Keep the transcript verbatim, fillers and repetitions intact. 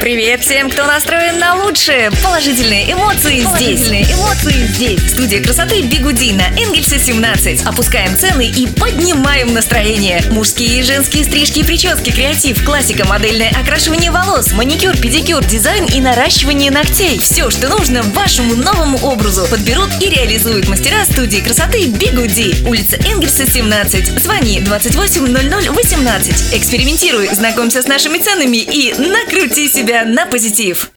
Привет всем, кто настроен на лучшее. Положительные эмоции здесь. Положительные эмоции здесь. Студия красоты Бигуди на Энгельса семнадцать. Опускаем цены и поднимаем настроение. Мужские и женские стрижки и прически, креатив, классика, модельное окрашивание волос, маникюр, педикюр, дизайн и наращивание ногтей. Все, что нужно вашему новому образу, подберут и реализуют мастера студии красоты Бигуди. Улица Энгельса семнадцать. Звони двадцать восемь ноль ноль восемнадцать. Экспериментируй, знакомься с нашими ценами и накрути себя на позитив.